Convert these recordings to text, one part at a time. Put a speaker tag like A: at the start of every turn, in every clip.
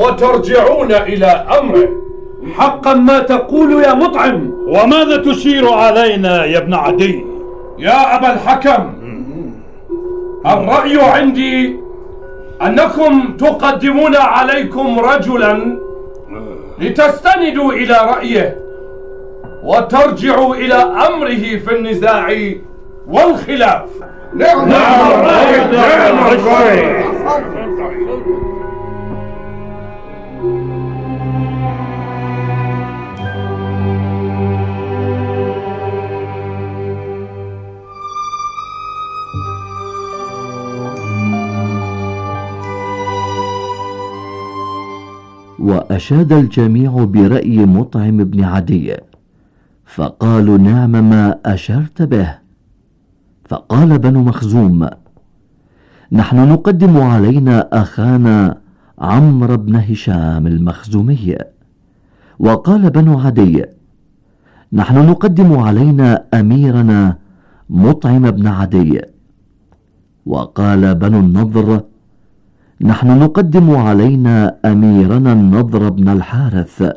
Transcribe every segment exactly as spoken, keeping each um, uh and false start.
A: وترجعون إلى أمره.
B: حقا ما تقول يا مطعم.
C: وماذا تشير علينا يا ابن عدي؟
A: يا أبا الحكم، الرأي عندي أنكم تقدمون عليكم رجلا لتستندوا إلى رأيه وترجعوا إلى أمره في النزاع والخلاف.
D: نعم
C: نعم نعم.
E: وأشاد الجميع برأي مطعم بن عدي، فقالوا نعم ما أشرت به. فقال بنو مخزوم: نحن نقدم علينا أخانا عمرو بن هشام المخزومي. وقال بنو عدي: نحن نقدم علينا أميرنا مطعم بن عدي. وقال بنو النضر: نحن نقدم علينا أميرنا النضر بن الحارث.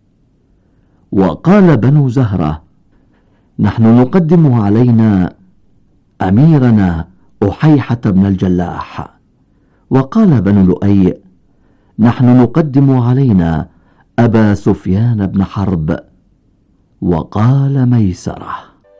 E: وقال بنو زهرة: نحن نقدم علينا أميرنا أحيحة بن الجلاح. وقال بنو لؤي: نحن نقدم علينا أبا سفيان بن حرب. وقال ميسرة: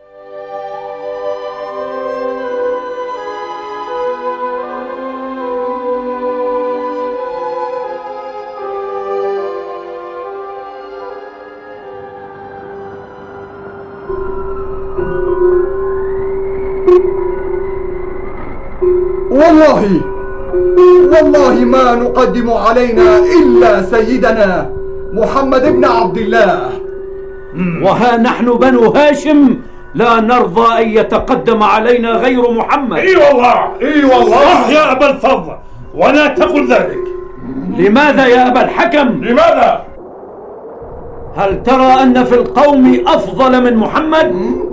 D: والله والله ما نقدم علينا إلا سيدنا محمد بن عبد الله.
B: وها نحن بنو هاشم لا نرضى أن يتقدم علينا غير محمد.
A: اي والله اي والله
C: يا أبا الفضل، ولا تقل ذلك.
B: لماذا يا أبا الحكم؟
A: لماذا؟
B: هل ترى أن في القوم أفضل من محمد؟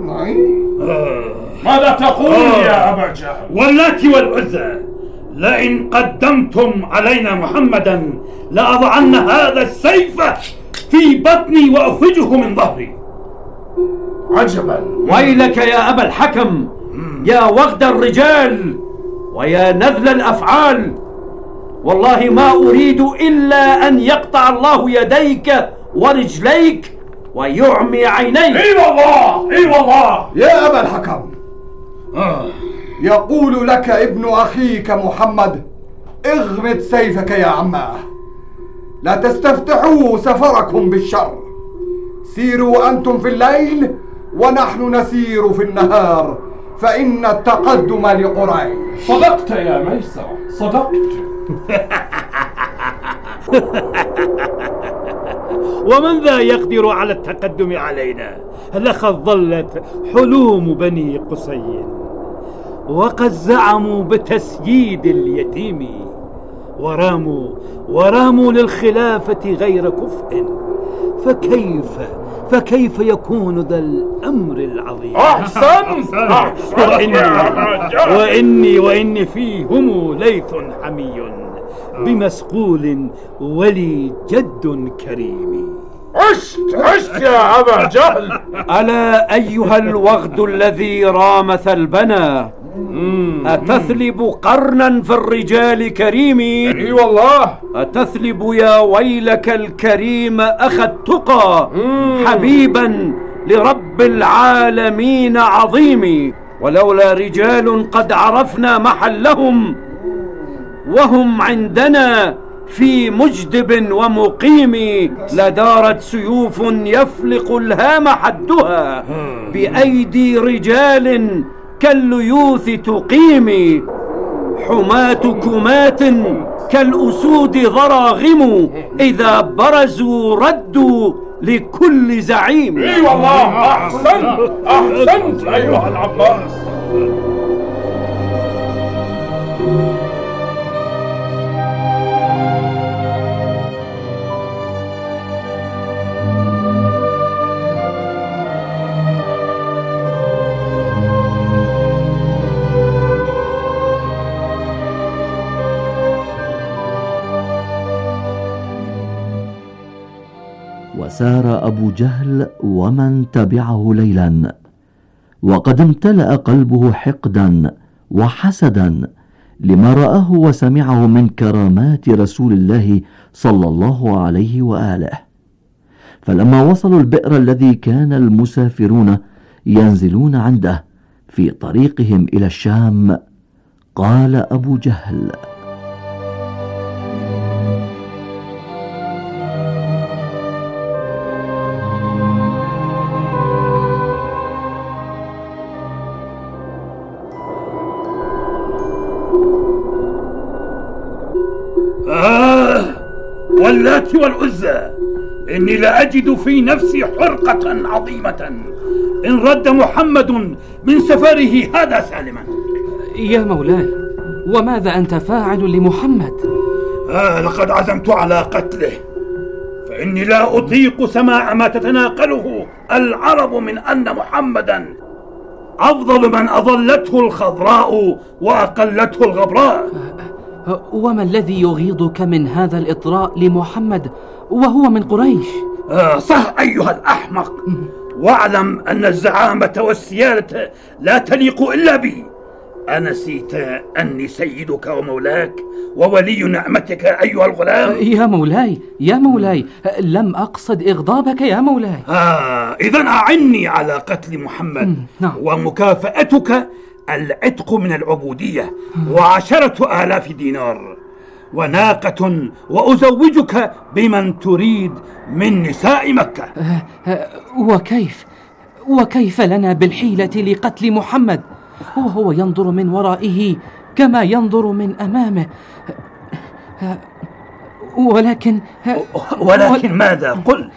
A: ماذا تقول يا أبا جهل؟
C: واللات والعزى، لئن قدمتم علينا محمدا لأضعن هذا السيف في بطني وأخرجه من ظهري.
A: عجبا.
B: ويلك يا أبا الحكم، يا وغد الرجال ويا نذل الأفعال، والله ما أريد إلا أن يقطع الله يديك ورجليك ويعمي عينيك.
A: اي والله اي والله.
D: يا أبا الحكم، يقول لك ابن أخيك محمد: اغمد سيفك يا عماه، لا تستفتحوا سفركم بالشر، سيروا أنتم في الليل ونحن نسير في النهار، فإن التقدم لقريش.
A: صدقت يا ميسر، صدقت.
C: ومن ذا يقدر على التقدم علينا؟ لقد ظلت حلوم بني قصي، وقد زعموا بتسييد اليتيم، وراموا وراموا للخلافة غير كفء، فكيف فكيف يكون ذا الأمر العظيم؟
A: أحسنت
C: وإني وإني وإني فيهم ليث حمي بمسقول ولي جد كريم.
A: عشت عشت يا أبا جهل.
B: ألا أيها الوغد الذي رام ثلبنا، أتثلب قرنا في الرجال كريمي؟
A: اي والله.
B: أتثلب يا ويلك الكريم أخ التقى حبيبا لرب العالمين عظيم، ولولا رجال قد عرفنا محلهم وهم عندنا في مجدب ومقيم، لدارت سيوف يفلق الهام حدها بأيدي رجال كالليوث تقيم، حماة كمات كالأسود ضراغم، إذا برزوا ردوا لكل زعيم.
A: اي والله. أحسنت أحسنت أيها العباس.
E: وسار أبو جهل ومن تبعه ليلا، وقد امتلأ قلبه حقدا وحسدا لما رآه وسمعه من كرامات رسول الله صلى الله عليه وآله. فلما وصلوا البئر الذي كان المسافرون ينزلون عنده في طريقهم إلى الشام، قال أبو جهل:
C: آه واللات والعزى، إني لأجد في نفسي حرقة عظيمة إن رد محمد من سفره هذا سالما.
F: يا مولاي، وماذا أنت فاعل لمحمد؟
C: آه لقد عزمت على قتله، فإني لا أطيق سماع ما تتناقله العرب من أن محمدا أفضل من أضلته الخضراء وأقلته الغبراء.
F: وما الذي يغيظك من هذا الإطراء لمحمد وهو من قريش؟
C: آه صح أيها الأحمق، واعلم أن الزعامة والسيادة لا تليق إلا بي. أنسيت أني سيدك ومولاك وولي نعمتك أيها الغلام؟
F: يا مولاي يا مولاي، لم أقصد إغضابك يا مولاي.
C: آه إذن أعني على قتل محمد،
F: نعم.
C: ومكافأتك العتق من العبودية وعشرة آلاف دينار وناقة، وأزوجك بمن تريد من نساء مكة.
F: وكيف وكيف لنا بالحيلة لقتل محمد وهو ينظر من ورائه كما ينظر من أمامه؟ ولكن
C: ولكن ماذا؟ قل.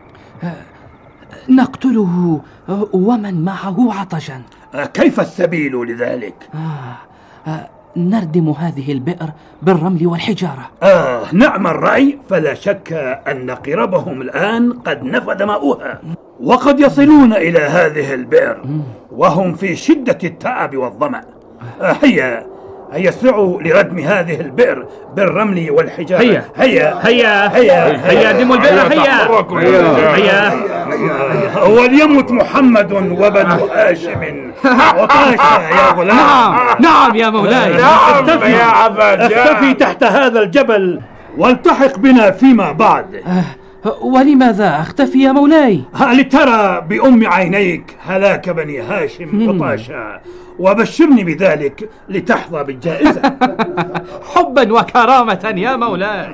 F: نقتله ومن معه عطشا.
C: كيف السبيل لذلك؟
F: آه آه نردم هذه البئر بالرمل والحجارة.
C: آه نعم الرأي، فلا شك أن قربهم الآن قد نفد ماؤها، وقد يصلون إلى هذه البئر وهم في شدة التعب والظمأ. آه هيا هيا اسرعوا لردم هذه البئر بالرمل والحجارة.
G: هيا
C: هيا
G: هيا
C: هيا
G: هيا دموا البئر. هيا
C: هيا وليمت محمد وبنو هاشم وطاشا يا غلام.
F: نعم نعم يا مولاي.
A: نعم يا عبد.
C: اختفي تحت هذا الجبل والتحق بنا فيما بعد.
F: ولماذا أختفي يا مولاي؟
C: لترى بأم عينيك هلاك بني هاشم وطاشا، وبشرني بذلك لتحظى بالجائزة.
F: حبا وكرامة يا مولاي.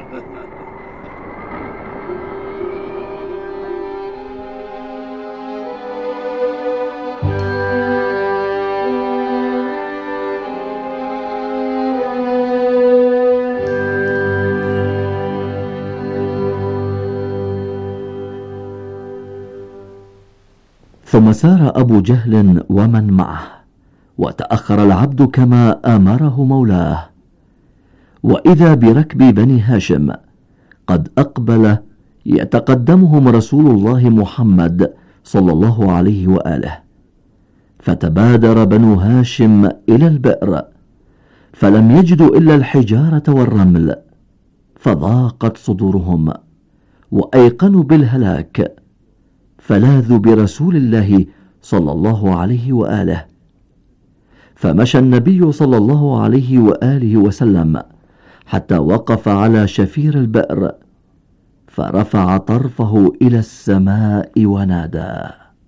E: ثم سار أبو جهل ومن معه، وتأخر العبد كما أمره مولاه، وإذا بركب بني هاشم قد أقبل يتقدمهم رسول الله محمد صلى الله عليه وآله، فتبادر بنو هاشم إلى البئر فلم يجدوا إلا الحجارة والرمل، فضاقت صدورهم وأيقنوا بالهلاك، فلاذوا برسول الله صلى الله عليه وآله. فمشى النبي صلى الله عليه وآله وسلم حتى وقف على شفير البئر، فرفع طرفه إلى السماء ونادى: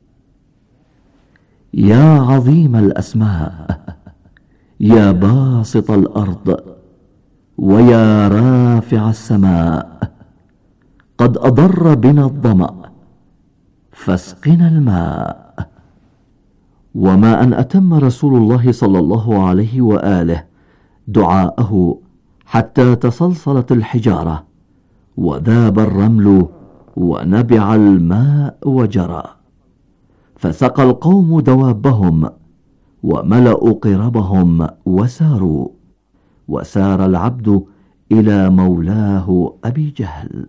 E: يا عظيم الأسماء، يا باسط الأرض، ويا رافع السماء، قد أضر بنا الظمأ، فاسقنا الماء. وما أن أتم رسول الله صلى الله عليه وآله دعاءه حتى تصلصلت الحجارة وذاب الرمل ونبع الماء وجرى، فسقى القوم دوابهم وملأوا قربهم وساروا، وسار العبد إلى مولاه أبي جهل.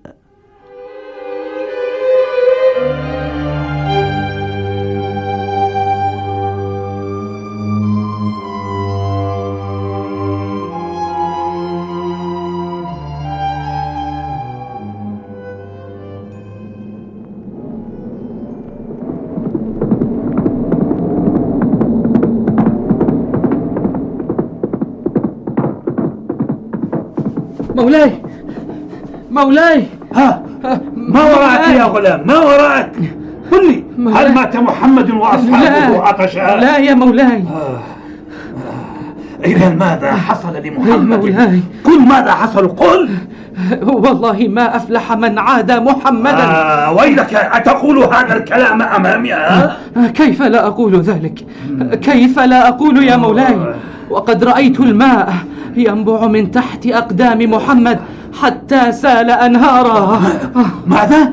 F: مولاي مولاي.
C: ها ما وراءك يا غلام؟ ما وراءك؟ قل لي، هل مات محمد واصحابه عطشا؟
F: لا يا مولاي.
C: آه. إذا ماذا حصل لمحمد؟
F: مولاي
C: قل ماذا حصل، قل.
F: والله ما أفلح من عاد محمدا.
C: آه ويلك، أتقول هذا الكلام أمامي؟ آه؟
F: كيف لا أقول ذلك؟ كيف لا أقول يا مولاي؟ وقد رأيت الماء ينبع من تحت أقدام محمد حتى سال أنهارا.
C: ماذا؟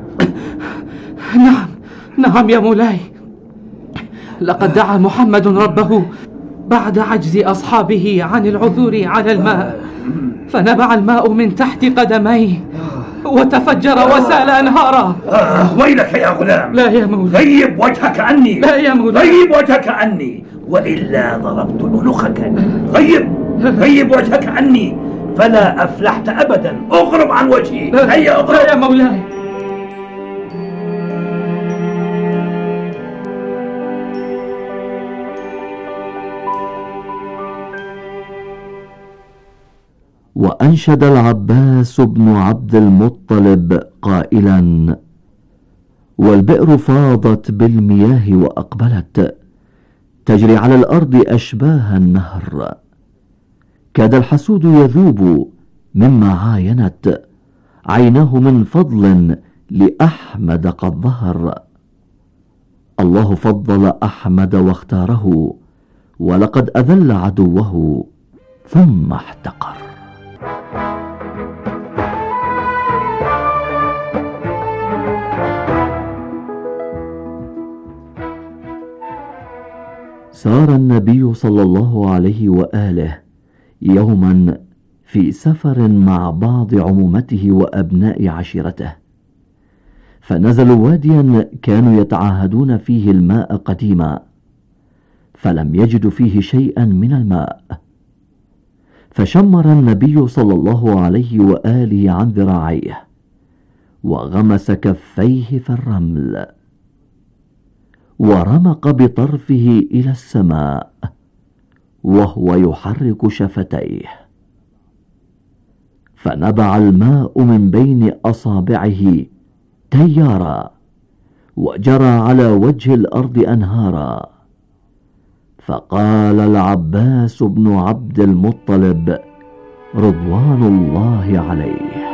F: نعم نعم يا مولاي، لقد دعا محمد ربه بعد عجز أصحابه عن العثور على الماء، فنبع الماء من تحت قدميه وتفجر وسال أنهارا.
C: آه ويلك يا غلام.
F: لا يا مولاي.
C: غيب وجهك عني.
F: لا يا مولاي.
C: غيب وجهك عني وإلا ضربت عنقك. غيب غيب وجهك عني فلا أفلحت أبدا. أغرب عن وجهي. هيا أغرب.
F: لا يا مولاي.
E: وأنشد العباس بن عبد المطلب قائلا: والبئر فاضت بالمياه وأقبلت تجري على الأرض أشباه النهر، كاد الحسود يذوب مما عاينت عيناه من فضل لأحمد قد ظهر. الله فضل أحمد واختاره، ولقد أذل عدوه ثم احتقر. سار النبي صلى الله عليه وآله يوما في سفر مع بعض عمومته وأبناء عشيرته، فنزلوا واديا كانوا يتعاهدون فيه الماء قديما، فلم يجدوا فيه شيئا من الماء، فشمر النبي صلى الله عليه وآله عن ذراعيه وغمس كفيه في الرمل ورمق بطرفه إلى السماء وهو يحرك شفتيه، فنبع الماء من بين أصابعه تيارا وجرى على وجه الأرض أنهارا. فقال العباس بن عبد المطلب رضوان الله عليه: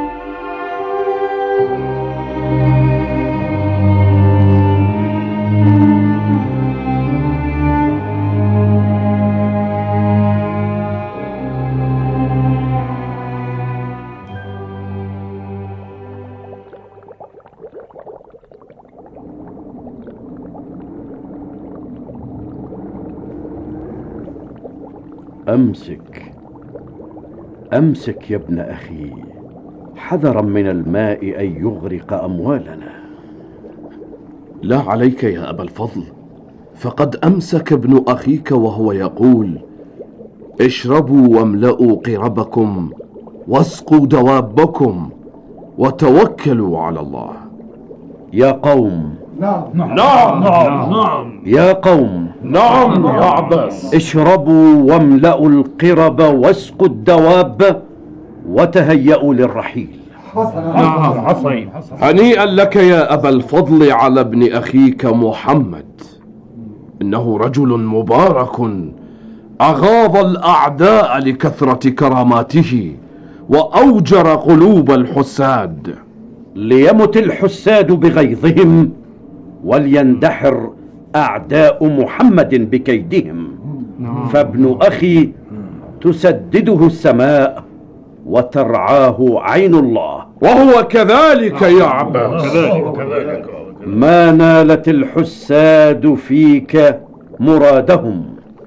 B: أمسك أمسك يا ابن أخي، حذرا من الماء أن يغرق أموالنا.
H: لا عليك يا أبا الفضل، فقد أمسك ابن أخيك وهو يقول: اشربوا واملأوا قربكم واسقوا دوابكم وتوكلوا على الله.
B: يا قوم.
A: نعم نعم نعم نعم
B: يا قوم.
A: نعم يا عباس.
B: اشربوا واملأوا القرب واسقوا الدواب وتهيئوا للرحيل.
A: نعم حسين.
H: هنيئا لك يا أبا الفضل على ابن أخيك محمد، إنه رجل مبارك أغاظ الأعداء لكثرة كراماته وأوجر قلوب الحساد.
B: ليمت الحساد بغيظهم وليندحر أعداء محمد بكيدهم، فابن أخي تسدده السماء وترعاه عين الله.
H: وهو كذلك يا عباس.
A: كذلك.
B: ما نالت الحساد فيك مرادهم،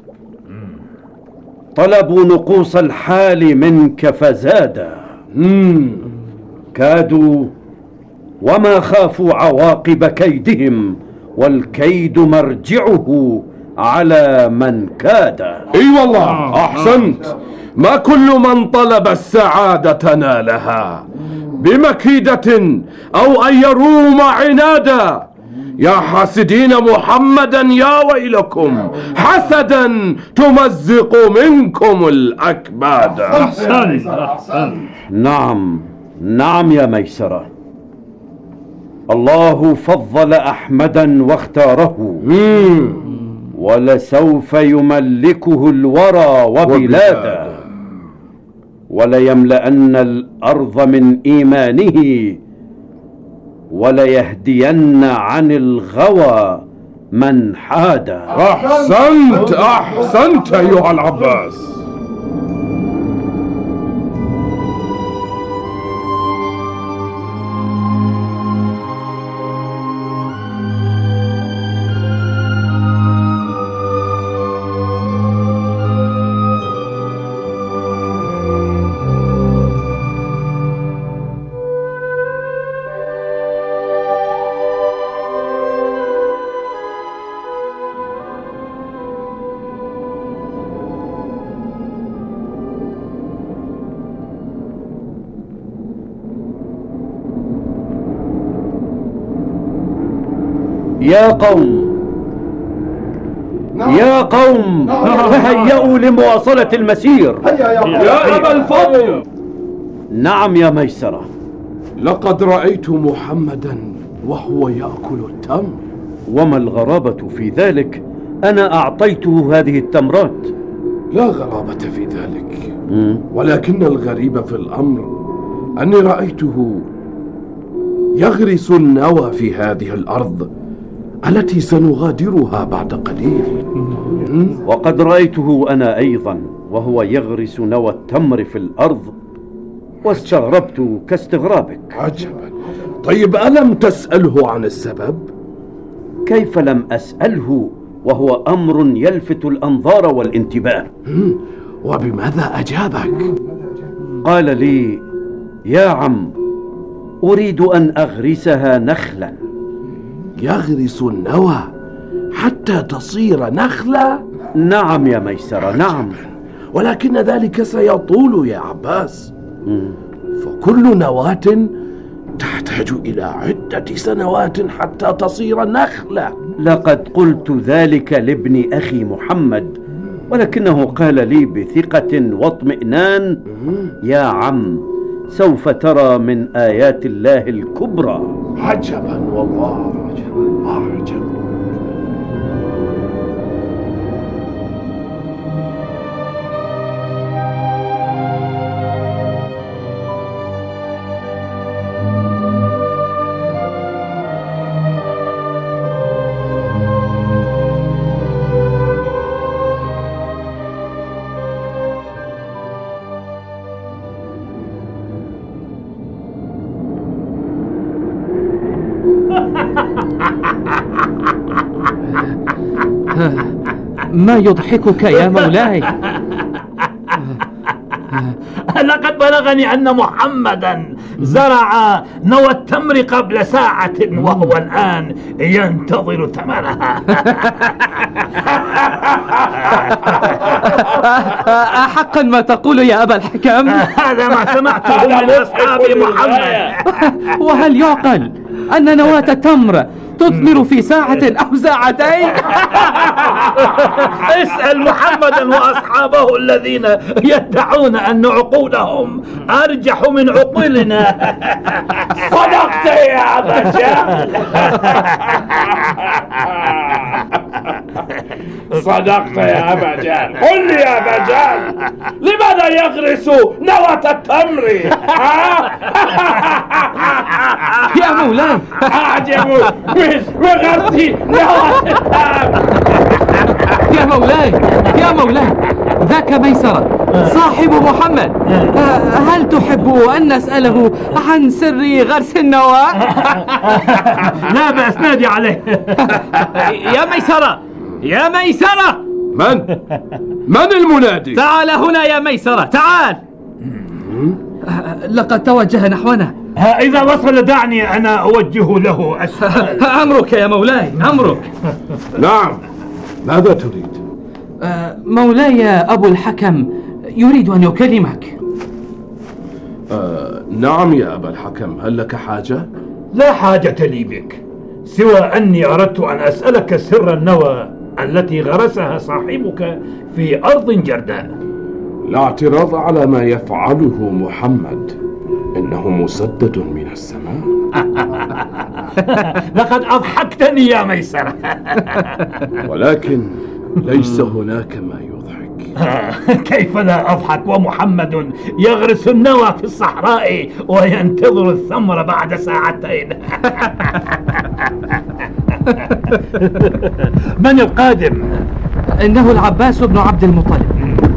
B: طلبوا نقوص الحال منك فزادا، كادوا وما خافوا عواقب كيدهم، والكيد مرجعه على من كاد.
H: اي والله احسنت، ما كل من طلب السعادة نالها بمكيدة او ان يروم عنادا، يا حاسدين محمدا يا ويلكم، حسدا تمزق منكم الأكباد.
A: أحسن أحسن.
B: نعم نعم يا ميسرة، الله فضل أحمدا واختاره، ولسوف يملكه الورى وبلاده، وليملأن الأرض من إيمانه، وليهدين عن الغوى من حاد.
H: أحسنت أحسنت أيها العباس.
B: يا قوم يا قوم تهيئوا لمواصلة المسير.
H: يا أبا الفضل.
B: نعم يا ميسرة.
H: لقد رأيت محمدا وهو يأكل التمر.
B: وما الغرابة في ذلك؟ أنا أعطيته هذه التمرات.
H: لا غرابة في ذلك، ولكن الغريب في الأمر أني رأيته يغرس النوى في هذه الأرض التي سنغادرها بعد قليل.
B: وقد رأيته أنا أيضا وهو يغرس نوى التمر في الأرض، واستغربت كاستغرابك.
H: عجبا. طيب ألم تسأله عن السبب؟
B: كيف لم أسأله وهو أمر يلفت الأنظار والانتباه؟
H: وبماذا أجابك؟
B: قال لي: يا عم، أريد أن أغرسها نخلا.
H: يغرس النوى حتى تصير نخلة؟
B: نعم يا ميسرة، نعم.
H: ولكن ذلك سيطول يا عباس. مم. فكل نواة تحتاج إلى عدة سنوات حتى تصير نخلة.
B: لقد قلت ذلك لابن أخي محمد، ولكنه قال لي بثقة واطمئنان: يا عم، سوف ترى من آيات الله الكبرى.
H: عجبا والله، عجبا عجبا.
F: ما يضحكك يا مولاي؟
A: لقد بلغني أن محمدا زرع نوى التمر قبل ساعة، وهو الآن ينتظر ثمرها.
F: أحقا ما تقول يا أبا الحكم؟
A: هذا ما سمعته من أصحاب محمد.
F: وهل يعقل أن نواة التمر تثمر في ساعة أو ساعتين؟
A: اسأل محمدا وأصحابه الذين يدعون أن عقولهم أرجح من عقولنا. صدقت يا أبا جهل.
G: صدقت يا أبا جهل. قل لي يا أبا جهل، لماذا يغرس نواة التمر؟
F: يا مولاي،
G: أعجب من غرس نواة التمر.
F: يا مولاي يا مولاي، ذاك ميسرة صاحب محمد. هل تحب أن نسأله عن سر غرس النواة؟
A: لا بأس، نادي عليه.
F: يا ميسرة يا ميسرة.
H: من؟ من المنادي؟
F: تعال هنا يا ميسرة، تعال. لقد توجه نحونا.
A: إذا وصل دعني أنا أوجه له السؤال.
F: أمرك يا مولاي، أمرك.
H: نعم، ماذا تريد؟
F: مولاي أبو الحكم يريد أن يكلمك.
H: آه، نعم يا أبا الحكم، هل لك حاجة؟
A: لا حاجة لي بك،
C: سوى أني أردت أن أسألك سر النوى التي غرسها صاحبك في أرض جرداء.
H: لا اعتراض على ما يفعله محمد، إنه مسدد من السماء.
C: لقد أضحكتني يا ميسرة.
H: ولكن ليس هناك ما يضحك.
C: كيف لا أضحك ومحمد يغرس النوى في الصحراء وينتظر الثمر بعد ساعتين؟ من القادم؟
F: إنه العباس بن عبد المطلب.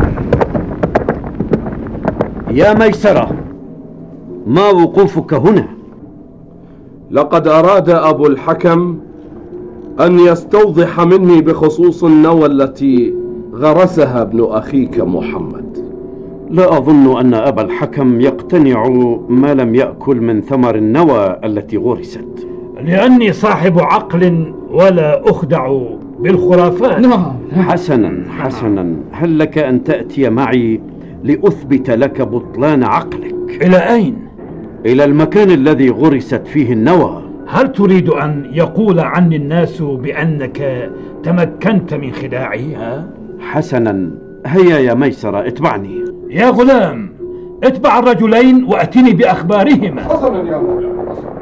B: يا ميسرة، ما وقوفك هنا؟
H: لقد أراد أبو الحكم أن يستوضح مني بخصوص النوى التي غرسها ابن أخيك محمد.
B: لا أظن أن أبا الحكم يقتنع ما لم يأكل من ثمر النوى التي غرست،
C: لأني صاحب عقل ولا أخدع بالخرافات.
F: نعم.
B: حسنا حسنا، هل لك أن تأتي معي لأثبت لك بطلان عقلك؟
C: إلى أين؟
B: إلى المكان الذي غرست فيه النوى.
C: هل تريد أن يقول عني الناس بأنك تمكنت من خداعي؟ ها؟
B: حسنا، هيا يا ميسرة اتبعني.
C: يا غلام، اتبع الرجلين وأتني بأخبارهما.
D: حسنا يا مولاي.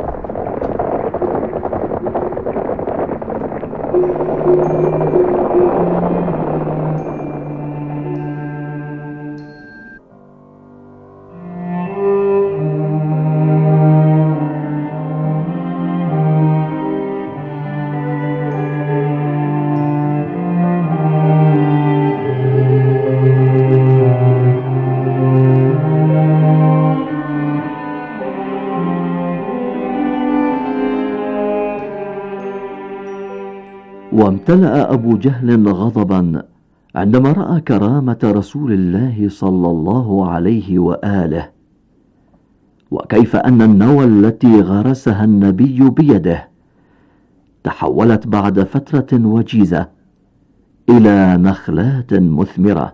E: وامتلأ أبو جهل غضبا عندما رأى كرامة رسول الله صلى الله عليه وآله، وكيف أن النوى التي غرسها النبي بيده تحولت بعد فترة وجيزة إلى نخلات مثمرة،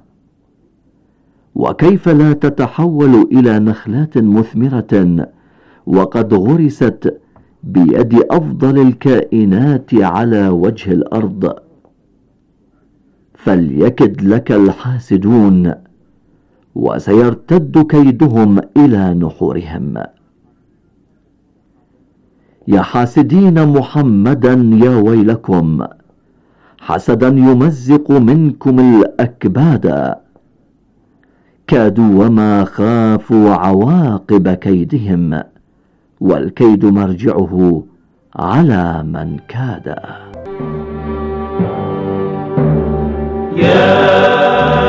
E: وكيف لا تتحول إلى نخلات مثمرة وقد غرست بيد أفضل الكائنات على وجه الأرض. فليكد لك الحاسدون وسيرتد كيدهم إلى نحورهم. يا حاسدين محمدا يا ويلكم، حسدا يمزق منكم الأكباد، كادوا وما خافوا عواقب كيدهم، والكيد مرجعه على من كاد.
I: يا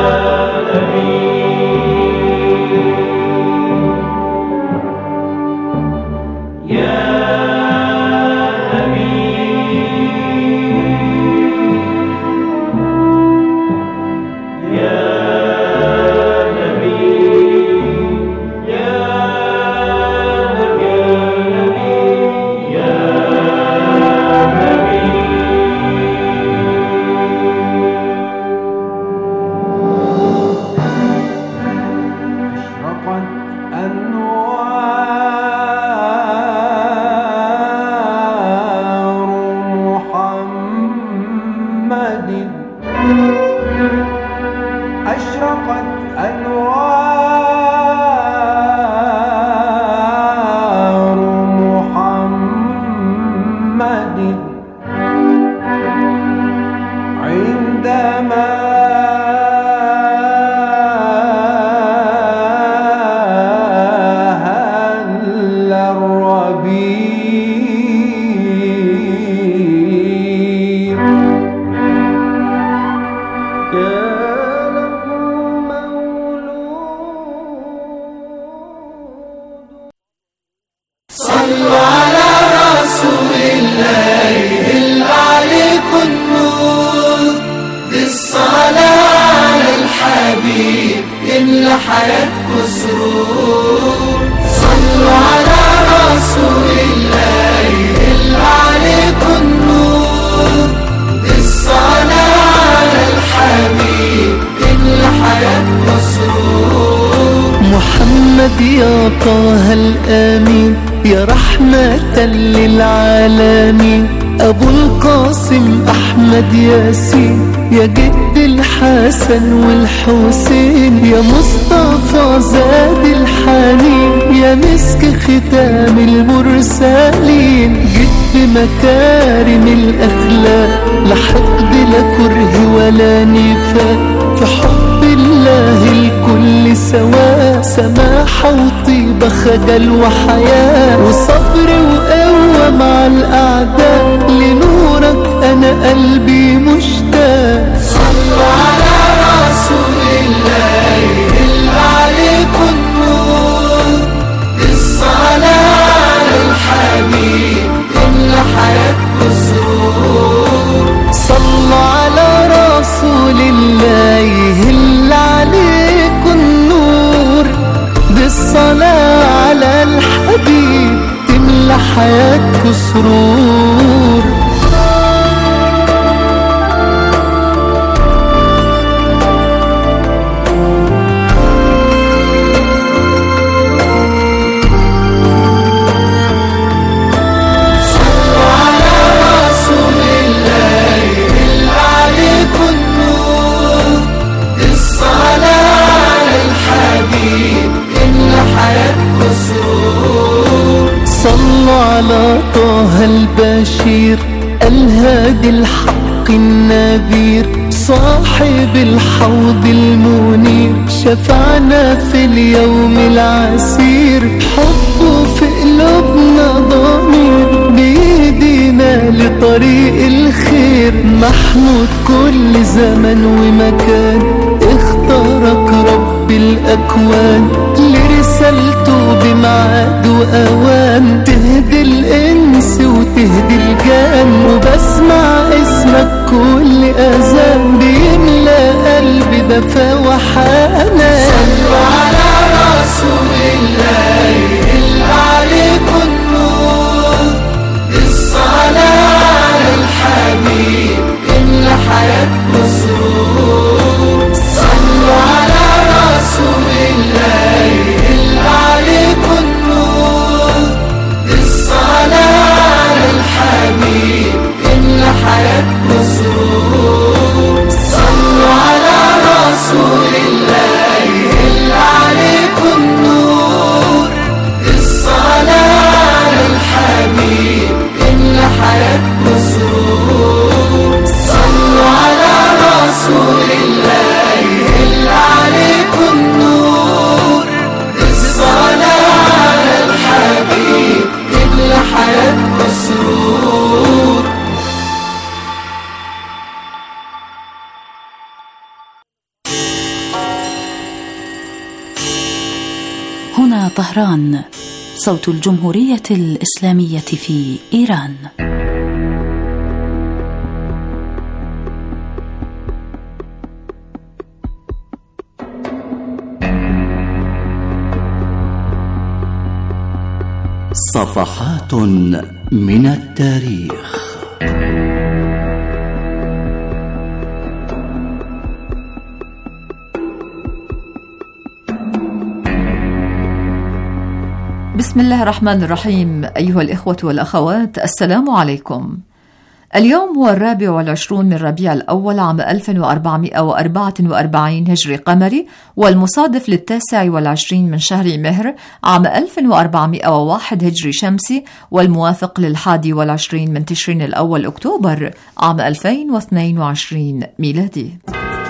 J: يا طه الآمين، يا رحمة للعالمين، أبو القاسم أحمد ياسين، يا جد الحسن والحسين، يا مصطفى زاد الحنين، يا مسك ختام المرسلين، جد مكارم الأخلاق، لا حقد لا كره ولا نفاق، في حب الله الكل سواء، سماحة وطيبة خجل وحياة، وصبر وقوة مع الأعداء، لنورك أنا قلبي مشتاق. صلوا على رسول الله اللي عليكم النور، الصلاة على الحبيب اللي حياتكم سرور. صلوا على رسول الله اللي عليكم النور، بالصلاة على الحبيب تملى حياتكم سرور. صلوا على طه البشير الهادي الحق النذير، صاحب الحوض المنير، شفعنا في اليوم العسير، حبه في قلوبنا ضمير، بيدينا لطريق الخير، محمود كل زمن ومكان، اختارك رب الأكوان، لرسالته بميعاد وأوان، تهدي الإنس وتهدي الجان، وبسمع اسمك كل أذان، بيملى قلبي دفا وحنان. صلوا على رسول الله اللي عليكم النور، الصلاة على الحبيب اللي حياتكم سرور. صلوا على رسول الله اللي عليكم النور، الصلاة على الحبيب اللي حياتكم سرور. صلوا على رسول الله اللي عليكم النور، الصلاة على الحبيب اللي حياتكم سرور. صلوا على رسول الله اللي عليكم النور، الصلاة على الحبيب اللي حياتكم سرور.
I: هنا طهران، صوت الجمهورية الإسلامية في إيران.
E: صفحات من التاريخ.
K: بسم الله الرحمن الرحيم. أيها الإخوة والأخوات، السلام عليكم. اليوم هو الرابع والعشرون من ربيع الأول عام ألف وأربعمائة وأربعة وأربعين هجري قمري، والمصادف للتاسع والعشرين من شهر مهر عام ألف وأربعمائة وواحد هجري شمسي، والموافق للحادي والعشرين من تشرين الأول أكتوبر عام ألفين واثنين وعشرين ميلادي.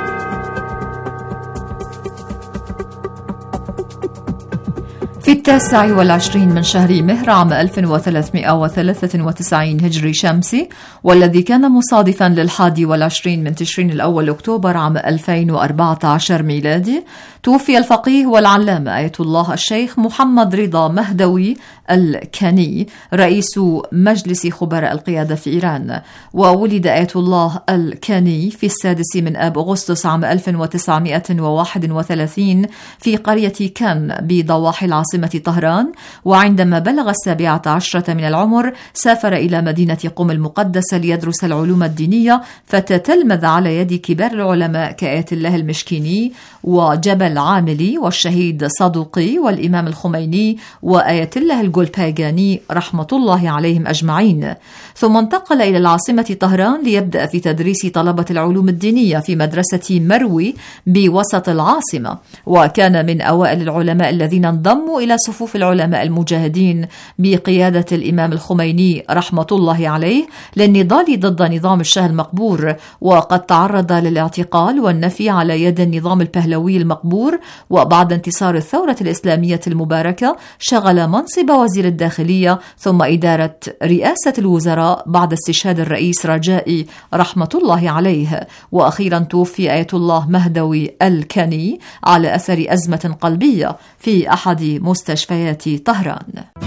K: في التاسع والعشرين من شهر مهر عام ألف وثلاثمائة وثلاثة وتسعين هجري شمسي، والذي كان مصادفا للحادي والعشرين من تشرين الأول أكتوبر عام ألفين وأربعة عشر ميلادي، توفي الفقيه والعلامة آية الله الشيخ محمد رضا مهدوي الكاني، رئيس مجلس خبراء القيادة في إيران. وولد آية الله الكاني في السادس من آب أغسطس عام ألف وتسعمائة وواحد وثلاثين في قرية كان بضواحي العاصمة طهران، وعندما بلغ السابعة عشرة من العمر سافر إلى مدينة قم المقدسة ليدرس العلوم الدينية، فتتلمذ على يد كبار العلماء كآية الله المشكيني وجبل عاملي والشهيد صدوقي والإمام الخميني وآية الله الجمهوري والجولباغاني رحمة الله عليهم أجمعين، ثم انتقل إلى العاصمة طهران ليبدأ في تدريس طلبة العلوم الدينية في مدرسة مروي بوسط العاصمة، وكان من أوائل العلماء الذين انضموا إلى صفوف العلماء المجاهدين بقيادة الإمام الخميني رحمة الله عليه للنضال ضد نظام الشاه المقبور، وقد تعرض للاعتقال والنفي على يد النظام البهلوي المقبور. وبعد انتصار الثورة الإسلامية المباركة شغل منصب وزير الداخلية ثم إدارة رئاسة الوزراء بعد استشهاد الرئيس رجائي رحمة الله عليه، وأخيرا توفي آية الله مهدوي الكني على أثر أزمة قلبية في أحد مستشفيات طهران.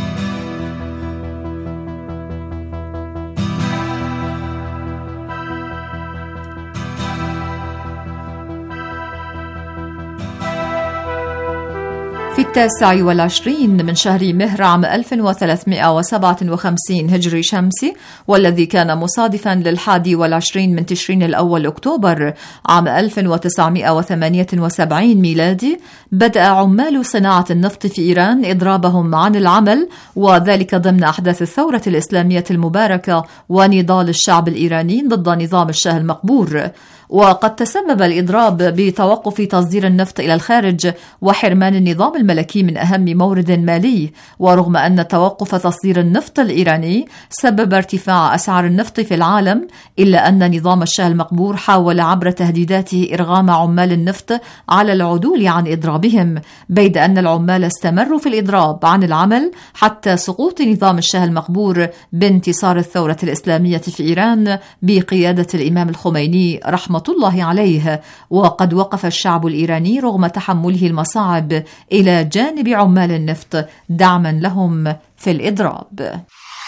K: في التاسع والعشرين من شهر مهر عام ألف وثلاثمائة وسبعة وخمسين هجري شمسي، والذي كان مصادفا للحادي والعشرين من تشرين الأول أكتوبر عام ألف وتسعمائة وثمانية وسبعين ميلادي، بدأ عمال صناعة النفط في إيران إضرابهم عن العمل، وذلك ضمن أحداث الثورة الإسلامية المباركة ونضال الشعب الإيراني ضد نظام الشاه المقبور. وقد تسبب الإضراب بتوقف تصدير النفط إلى الخارج وحرمان النظام الملكي من أهم مورد مالي. ورغم أن توقف تصدير النفط الإيراني سبب ارتفاع أسعار النفط في العالم، إلا أن نظام الشاه المقبور حاول عبر تهديداته إرغام عمال النفط على العدول عن إضرابهم، بيد أن العمال استمروا في الإضراب عن العمل حتى سقوط نظام الشاه المقبور بانتصار الثورة الإسلامية في إيران بقيادة الإمام الخميني رحمة الله عليه. وقد وقف الشعب الإيراني رغم تحمله المصاعب إلى جانب عمال النفط دعما لهم في الإضراب.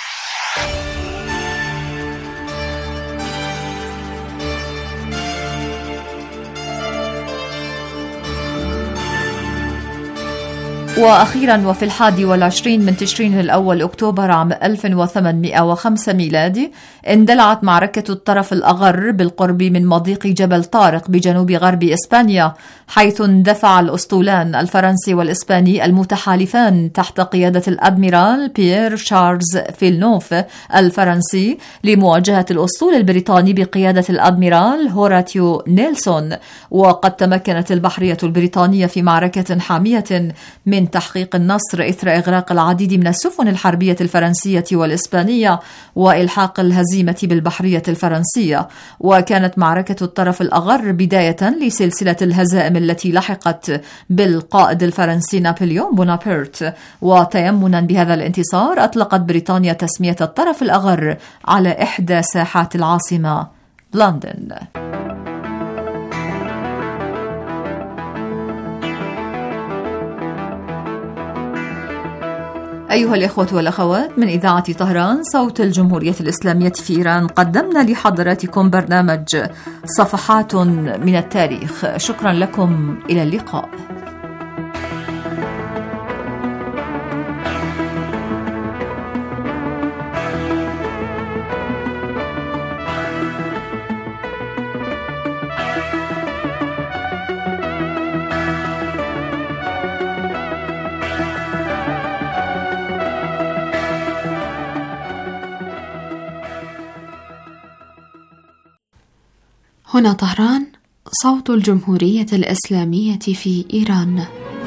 K: وأخيرا وفي الحادي والعشرين من تشرين الأول أكتوبر عام ألف وثمانمائة وخمسة ميلادي اندلعت معركة الطرف الأغر بالقرب من مضيق جبل طارق بجنوب غرب إسبانيا، حيث اندفع الأسطولان الفرنسي والإسباني المتحالفان تحت قيادة الأدميرال بيير شارلز فيلنوف الفرنسي لمواجهة الأسطول البريطاني بقيادة الأدميرال هوراتيو نيلسون. وقد تمكنت البحرية البريطانية في معركة حامية من تحقيق النصر إثر إغراق العديد من السفن الحربية الفرنسية والإسبانية وإلحاق الهزيمة بالبحرية الفرنسية. وكانت معركة الطرف الأغر بداية لسلسلة الهزائم التي لحقت بالقائد الفرنسي نابليون بونابرت. وتيمنا بهذا الانتصار أطلقت بريطانيا تسمية الطرف الأغر على إحدى ساحات العاصمة لندن. أيها الإخوة والأخوات، من إذاعة طهران صوت الجمهورية الإسلامية في إيران قدمنا لحضراتكم برنامج صفحات من التاريخ. شكرا لكم، إلى اللقاء.
L: هنا طهران صوت الجمهورية الإسلامية في إيران.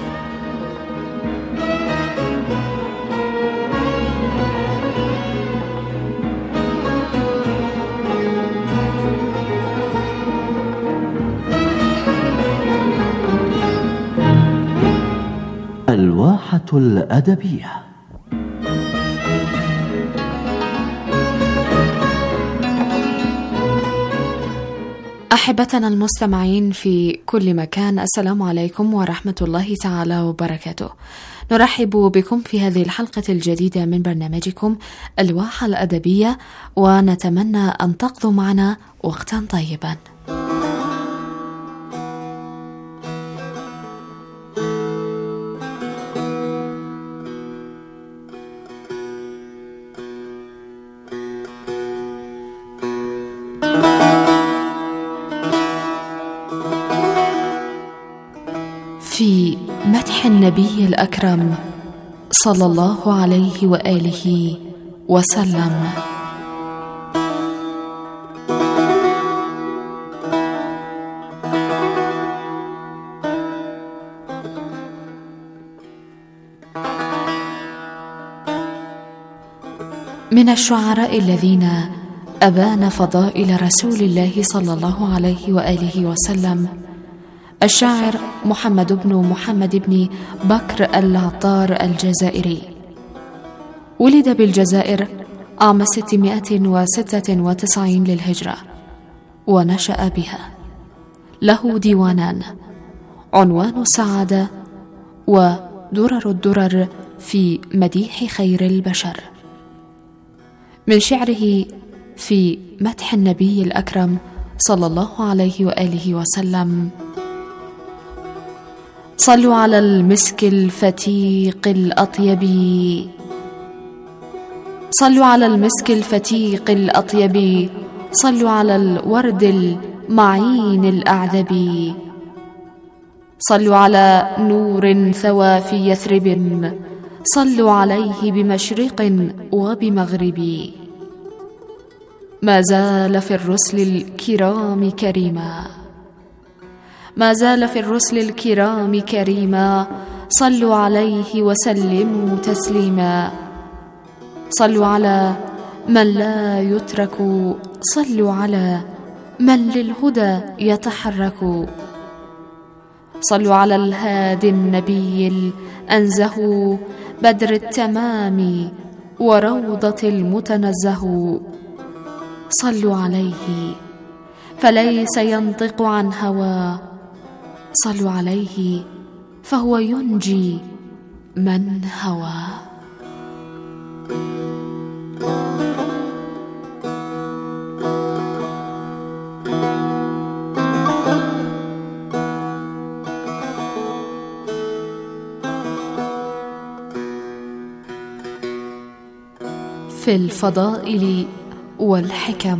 E: الواحة الأدبية.
L: أحبتنا المستمعين في كل مكان، السلام عليكم ورحمة الله تعالى وبركاته. نرحب بكم في هذه الحلقة الجديدة من برنامجكم الواحة الأدبية، ونتمنى أن تقضوا معنا وقتا طيبا. في مدح النبي الأكرم صلى الله عليه وآله وسلم. من الشعراء الذين أبان فضائل رسول الله صلى الله عليه وآله وسلم الشاعر محمد بن محمد بن بكر العطار الجزائري. ولد بالجزائر عام ستمائة وستة وتسعين للهجرة ونشأ بها. له ديوانان: عنوان السعادة ودرر الدرر في مديح خير البشر. من شعره في مدح النبي الأكرم صلى الله عليه وآله وسلم: صلوا على المسك الفتيق الأطيب، صلوا على المسك الفتيق الأطيب، صلوا على الورد المعين الأعذب، صلوا على نور ثوى في يثرب، صلوا عليه بمشرق وبمغرب. ما زال في الرسل الكرام كريما، ما زال في الرسل الكرام كريما، صلوا عليه وسلموا تسليما. صلوا على من لا يترك، صلوا على من للهدى يتحرك. صلوا على الهادي النبي الأنزه، بدر التمام وروضة المتنزه. صلوا عليه فليس ينطق عن هوى، صلوا عليه فهو ينجي من هوى. في الفضائل والحكم.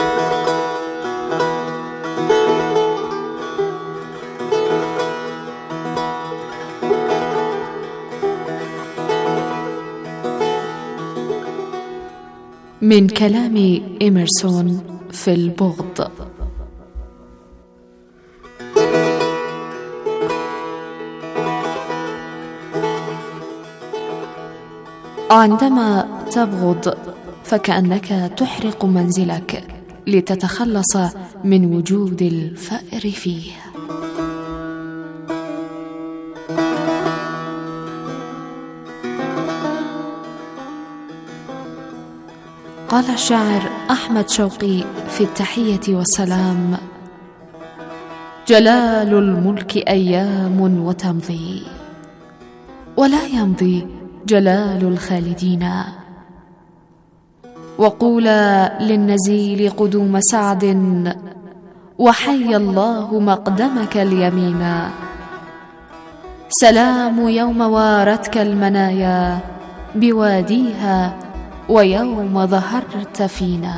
L: من كلام إميرسون في البغض. عندما تبغض فكأنك تحرق منزلك لتتخلص من وجود الفأر فيه. قال الشاعر أحمد شوقي في التحية والسلام: جلال الملك أيام وتمضي، ولا يمضي جلال الخالدين. وقولا للنزيل قدوم سعد، وحي الله مقدمك اليمينا. سلام يوم وارتك المنايا بواديها، ويوم ظهرت فينا.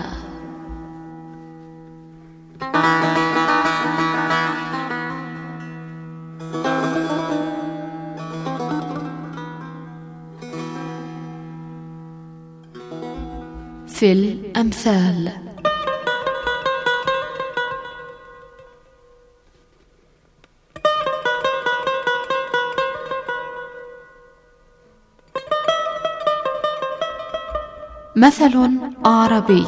L: في الأمثال. مثل عربي: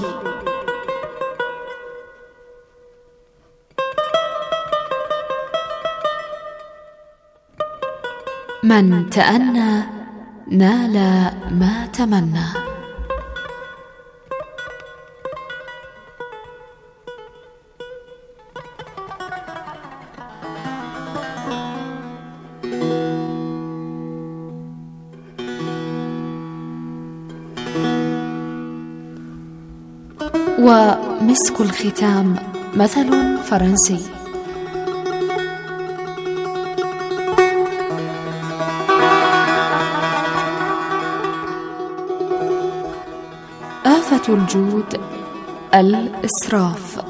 L: من تأنى نال ما تمنى. ومسك الختام مثل فرنسي: آفة الجود الإسراف.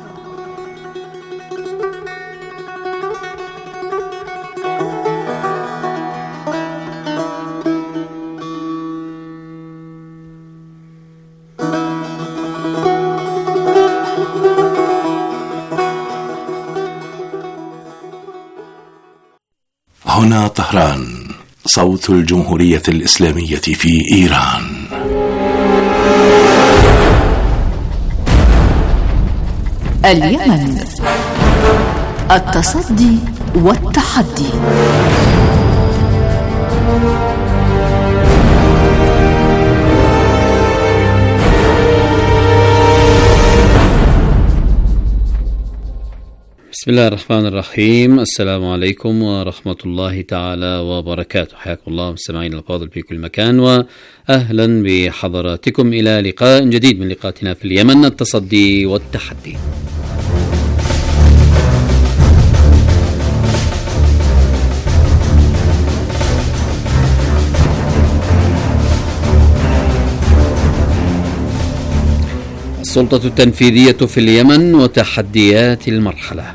M: هنا طهران، صوت الجمهورية الإسلامية في إيران.
K: اليمن، التصدي والتحدي.
N: بسم الله الرحمن الرحيم. السلام عليكم ورحمة الله تعالى وبركاته. حياكم الله مستمعينا الفاضل في كل مكان، وأهلا بحضراتكم إلى لقاء جديد من لقاءاتنا في اليمن، التصدي والتحدي. السلطة التنفيذية في اليمن وتحديات المرحلة.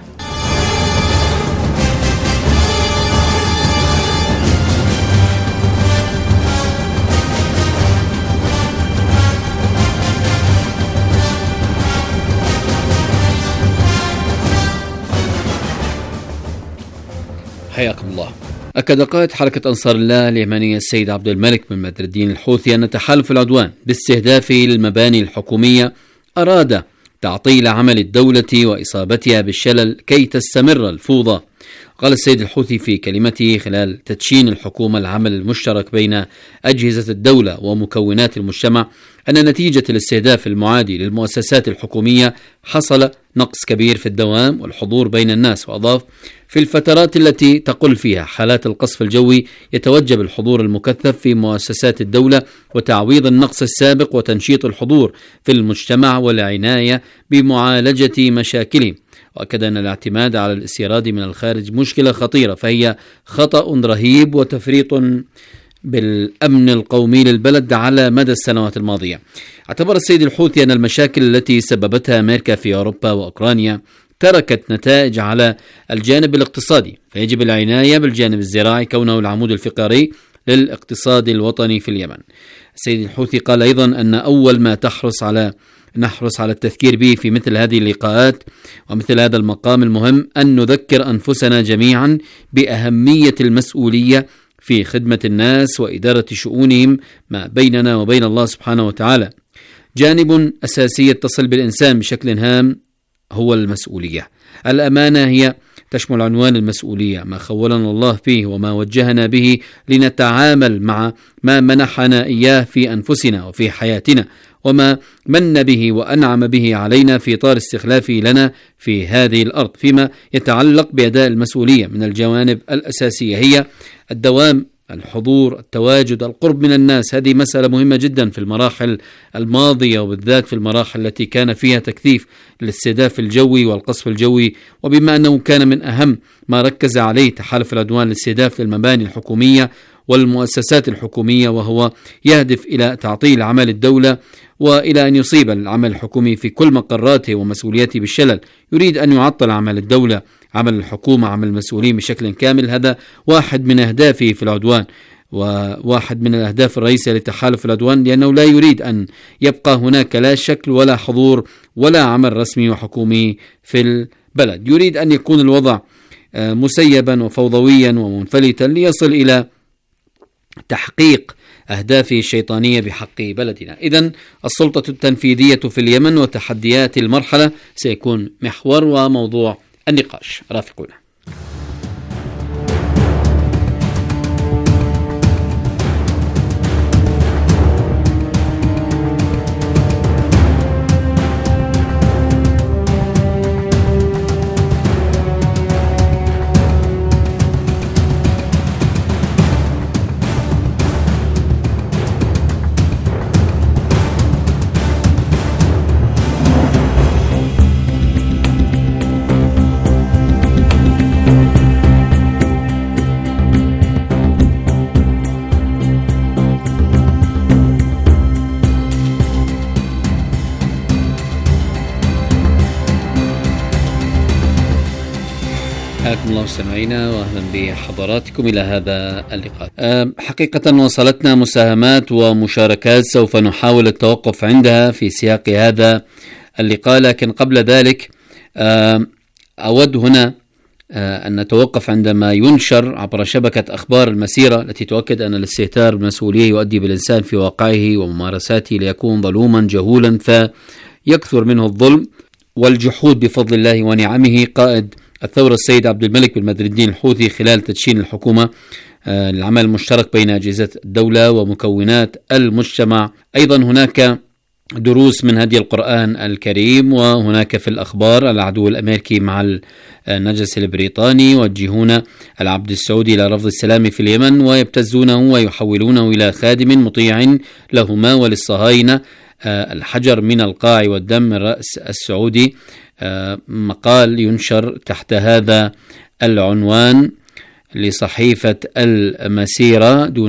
N: حياكم الله. أكد قائد حركة أنصار الله اليمنية السيد عبد الملك بن بدر الدين الحوثي أن تحالف العدوان باستهداف المباني الحكومية أراد تعطيل عمل الدولة وإصابتها بالشلل كي تستمر الفوضى. قال السيد الحوثي في كلمته خلال تدشين الحكومة العمل المشترك بين أجهزة الدولة ومكونات المجتمع أن نتيجة الاستهداف المعادي للمؤسسات الحكومية حصل نقص كبير في الدوام والحضور بين الناس. وأضاف: في الفترات التي تقل فيها حالات القصف الجوي يتوجب الحضور المكثف في مؤسسات الدولة وتعويض النقص السابق وتنشيط الحضور في المجتمع والعناية بمعالجة مشاكلهم. وأكد أن الاعتماد على الاستيراد من الخارج مشكلة خطيرة، فهي خطأ رهيب وتفريط بالأمن القومي للبلد على مدى السنوات الماضية. اعتبر السيد الحوثي أن المشاكل التي سببتها أمريكا في أوروبا وأوكرانيا تركت نتائج على الجانب الاقتصادي، فيجب العناية بالجانب الزراعي كونه العمود الفقري للاقتصاد الوطني في اليمن. السيد الحوثي قال أيضا أن أول ما تحرص على نحرص على التذكير به في مثل هذه اللقاءات ومثل هذا المقام المهم أن نذكر أنفسنا جميعا بأهمية المسؤولية في خدمة الناس وإدارة شؤونهم ما بيننا وبين الله سبحانه وتعالى. جانب أساسي يتصل بالإنسان بشكل هام هو المسؤولية. الأمانة هي تشمل عنوان المسؤولية، ما خولنا الله فيه وما وجهنا به لنتعامل مع ما منحنا إياه في أنفسنا وفي حياتنا، وما من به وأنعم به علينا في إطار استخلافه لنا في هذه الأرض. فيما يتعلق بأداء المسؤولية من الجوانب الأساسية هي الدوام، الحضور، التواجد، القرب من الناس. هذه مسألة مهمة جدا في المراحل الماضية وبالذات في المراحل التي كان فيها تكثيف الاستهداف الجوي والقصف الجوي، وبما أنه كان من أهم ما ركز عليه تحالف العدوان الاستهداف للمباني الحكومية والمؤسسات الحكومية، وهو يهدف إلى تعطيل عمل الدولة وإلى أن يصيب العمل الحكومي في كل مقراته ومسؤولياته بالشلل. يريد أن يعطل عمل الدولة، عمل الحكومة، عمل المسؤولين بشكل كامل. هذا واحد من أهدافه في العدوان، وواحد من الأهداف الرئيسية لتحالف العدوان، لأنه لا يريد أن يبقى هناك لا شكل ولا حضور ولا عمل رسمي وحكومي في البلد. يريد أن يكون الوضع مسيبا وفوضويا ومنفلتا ليصل إلى تحقيق أهدافه الشيطانية بحق بلدنا. إذن السلطة التنفيذية في اليمن وتحديات المرحلة سيكون محور وموضوع النقاش. رافقونا. حياكم الله مستمعينا واهلا بحضراتكم الى هذا اللقاء. حقيقة وصلتنا مساهمات ومشاركات سوف نحاول التوقف عندها في سياق هذا اللقاء، لكن قبل ذلك اود هنا أن نتوقف عندما ينشر عبر شبكة أخبار المسيرة التي تؤكد أن الاستهتار بالمسؤولية يؤدي بالإنسان في واقعه وممارساته ليكون ظلوما جهولا فيكثر منه الظلم والجحود بفضل الله ونعمه. قائد الثورة السيد عبد الملك بن بدر الدين الحوثي خلال تدشين الحكومة العمل المشترك بين أجهزة الدولة ومكونات المجتمع. أيضا هناك دروس من هدي القرآن الكريم، وهناك في الأخبار العدو الأمريكي مع النجس البريطاني يوجهون العبد السعودي إلى رفض السلام في اليمن ويبتزونه ويحولونه إلى خادم مطيع لهما وللصهاينة. الحجر من القاع والدم الرأس السعودي. مقال ينشر تحت هذا العنوان لصحيفة المسيرة دون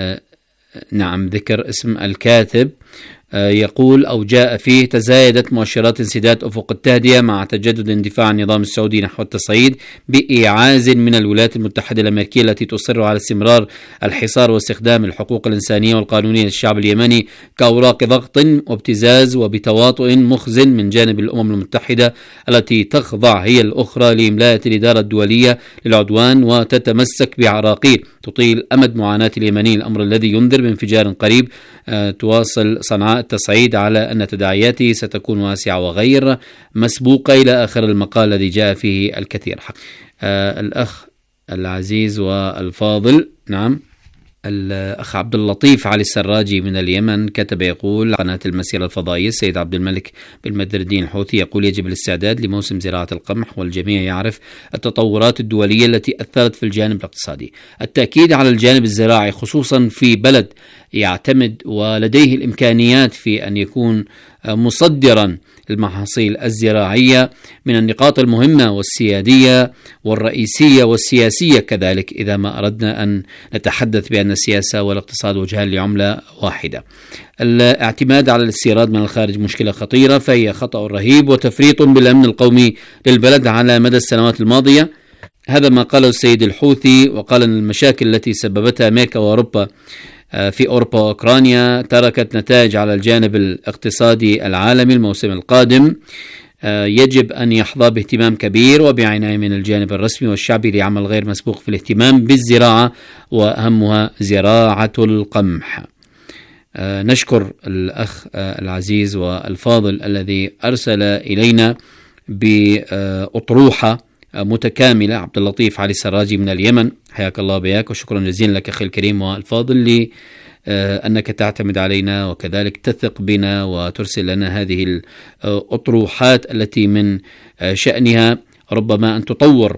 N: نعم ذكر اسم الكاتب. يقول أو جاء فيه: تزايدت مؤشرات انسداد أفق التهدئة مع تجدد اندفاع النظام السعودي نحو التصعيد بإيعاز من الولايات المتحدة الأمريكية التي تصر على استمرار الحصار واستخدام الحقوق الإنسانية والقانونية للشعب اليمني كأوراق ضغط وابتزاز، وبتواطؤ مخزن من جانب الأمم المتحدة التي تخضع هي الأخرى لإملاء الإدارة الدولية للعدوان وتتمسك بعراقيل تطيل أمد معاناة اليمنيين، الأمر الذي ينذر بانفجار قريب. أه تواصل صنعاء التصعيد على أن تداعياته ستكون واسعة وغير مسبوقة إلى آخر المقال الذي جاء فيه الكثير. أه الأخ العزيز والفاضل نعم الأخ عبد اللطيف علي السراجي من اليمن كتب يقول: قناة المسيرة الفضائية السيد عبد الملك بن بدر الدين الحوثي يقول: يجب الاستعداد لموسم زراعة القمح، والجميع يعرف التطورات الدولية التي أثرت في الجانب الاقتصادي. التأكيد على الجانب الزراعي خصوصا في بلد يعتمد ولديه الإمكانيات في أن يكون مصدرا المحاصيل الزراعية من النقاط المهمة والسيادية والرئيسية والسياسية كذلك، إذا ما أردنا أن نتحدث بأن السياسة والاقتصاد وجهان لعملة واحدة. الاعتماد على الاستيراد من الخارج مشكلة خطيرة، فهي خطأ رهيب وتفريط بالأمن القومي للبلد على مدى السنوات الماضية. هذا ما قاله السيد الحوثي، وقال أن المشاكل التي سببتها أمريكا وأوروبا في أوروبا وأوكرانيا تركت نتائج على الجانب الاقتصادي العالمي الموسم القادم. يجب أن يحظى باهتمام كبير وبعناية من الجانب الرسمي والشعبي لعمل غير مسبوق في الاهتمام بالزراعة، وأهمها زراعة القمح. نشكر الأخ العزيز والفاضل الذي أرسل إلينا بأطروحة متكاملة. عبد اللطيف علي السراجي من اليمن، حياك الله بياك، وشكرا جزيلا لك أخي الكريم والفاضل لأنك تعتمد علينا وكذلك تثق بنا وترسل لنا هذه الأطروحات التي من شأنها ربما أن تطور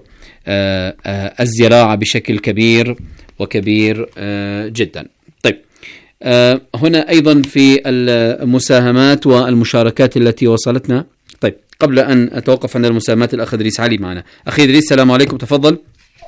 N: الزراعة بشكل كبير وكبير جدا. طيب، هنا أيضا في المساهمات والمشاركات التي وصلتنا. طيب، قبل أن أتوقف عند المساهمات، الأخ إدريس علي معنا. أخي إدريس، السلام عليكم، تفضل.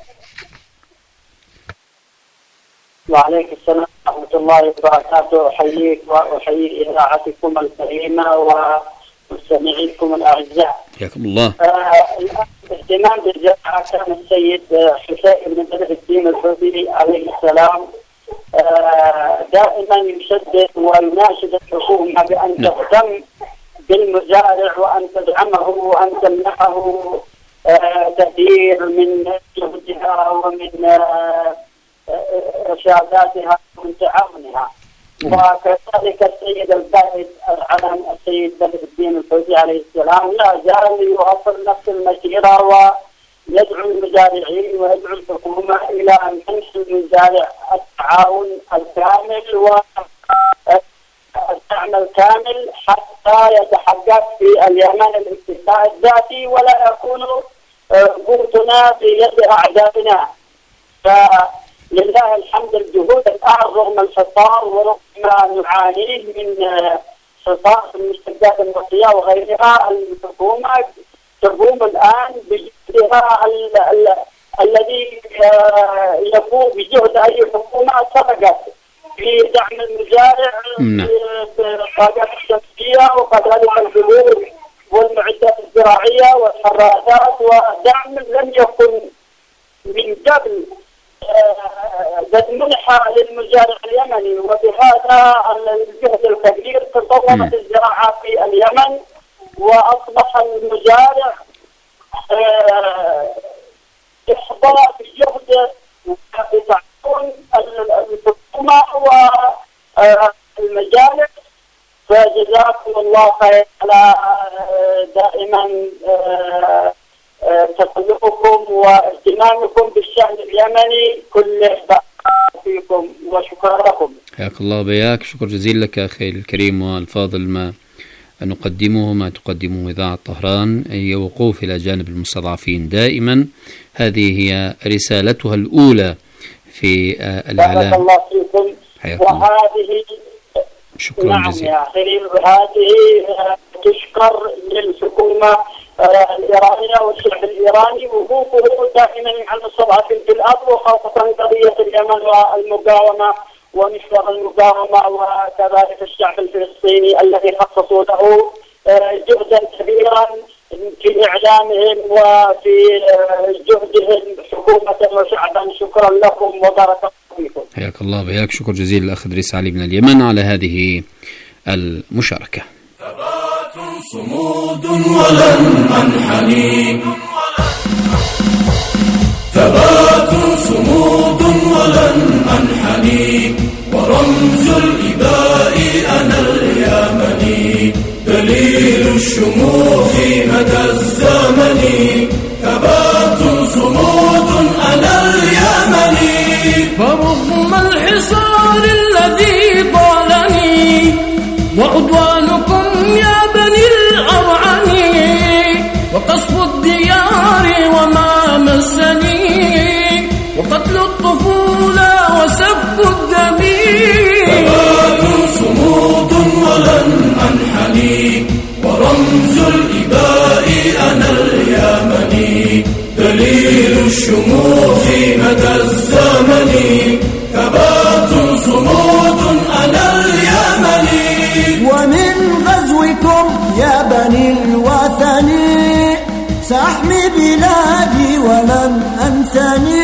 O: وعليكم السلام ورحمة الله وبركاته. أحييك وأحيي إذاعتكم الكريمة ومستمعيكم الأعزاء.
N: حياكم الله.
O: الاهتمام بالزراعة كان السيد حسين بن بدر الدين الحوثي عليه السلام دائما يشدد ويناشد الحكومة بأن تهتم بالمزارع وأن تدعمه وأن تمنحه تدبير من جهدها ومن إرشاداتها ومن تعاونها. وكذلك السيد الباحث العلم السيد بدر الدين الحوثي عليه السلام لا زال يواصل نفس المسيرة ويدعو المزارعين ويدعو الحكومة إلى أن تنشر المزارع التعاون الكامل و الدعم الكامل حتى يتحقق في اليمن الاكتفاء الذاتي ولا يكون قوتنا في يد أعدائنا. فلله الحمد الجهود الآن رغم الحصار ورغم ما نعانيه من حصار المستجدات النفطية وغيرها، الحكومة تقوم الآن بجهدها الذي يقوم بجهد أي حكومة سبقت في دعم المزارع بالطاقات الشمسية وكذلك البذور والمعدات الزراعية والحراسات، ودعم لم يكن من قبل قد منح للمزارع اليمني. وبهذا الجهد الكبير تطورت الزراعة في اليمن وأصبح المزارع إحضار جهد وتعاون الحكومة والمجالس. فجزاكم الله خير على دائما تقلقكم واهتمامكم بالشأن اليمني كله. فيكم وشكرا لكم.
N: حياك الله بياك. شكر جزيل لك أخي الكريم والفاضل. ما نقدمه ما تقدمه إذاعة طهران هي وقوف إلى جانب المستضعفين دائما. هذه هي رسالتها الأولى في الإعلام.
O: بارك الله فيكم. وهذه
N: شكرا
O: نعم
N: جزيلا.
O: يا أخي، وهذه تشكر للحكومة الإيرانية والشعب الإيراني وقوفه دائما مع المستضعفين في الأرض، وخاصة قضية اليمن والمقاومة ومشوار المقاومة، وكذلك الشعب الفلسطيني الذي خصصوا له جهدا كبيرا في إعلامهم وفي جهدهم حكومة وشعبا. شكرا لكم وبارك الله فيكم.
N: حياك الله بياك. شكر جزيل الأخ إدريس علي من اليمن على هذه المشاركة.
P: ثبات صمود ولن أنحني، ثبات صمود ولن أنحني، ورمز الإباء أنا اليمني، دليل الشموخ مدى الزمن. ثبات صمود أنا اليمني،
Q: فرغم الحصار الذي طالني وعدوانكم يا بني الأرعن، وقصف الديار وما مسني، وقتل الطفولة وسفك الدم.
P: ثبات صمود ولن أنحني، ورمز الإباء أنا اليمني، دليل الشموخ مدى الزمن. ثبات صمود أنا اليمني،
R: ومن غزوكم يا بني الوثن سأحمي بلادي ولن أنثني،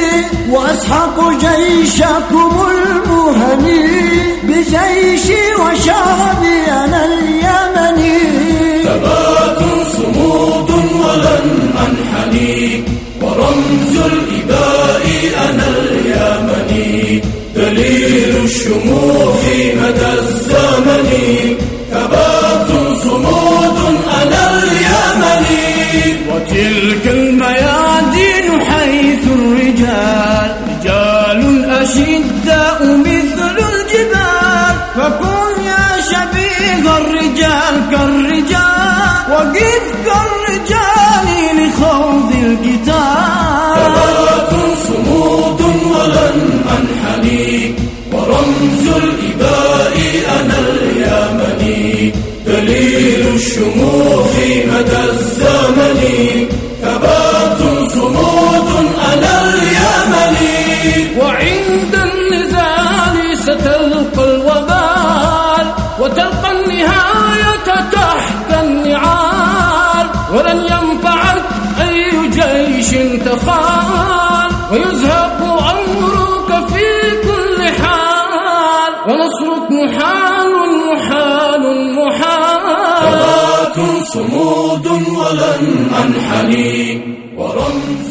R: وأسحق جيشكم المهني بجيشي وشعبي أنا اليمني.
P: ثبات صمود ولن أنحني، ورمز الإباء أنا اليمني، دليل الشموخ مدى الزمن. ثبات صمود أنا اليمني،
Q: وتلك الميادين حيث الرجال رجال أشداء مثل الجبال، فكن يا شبيه الرجال كالرجال، وقف كالرجال لخوض القتال.
P: ثبات صمود ولن أنحني، ورمز الإباء أنا اليمني، دليل الشموخ مدى الزمن. ثبات صمود أنا اليمني،
Q: وعند النزال ستلقى الوبال، وتلقى النهاية تحت النعال، ولن ينفعك أي جيش تخال، ويزهق أمرك في كل حال، ونصرك محال محال محال.
P: ثبات صمود ولن أنحني، ورمز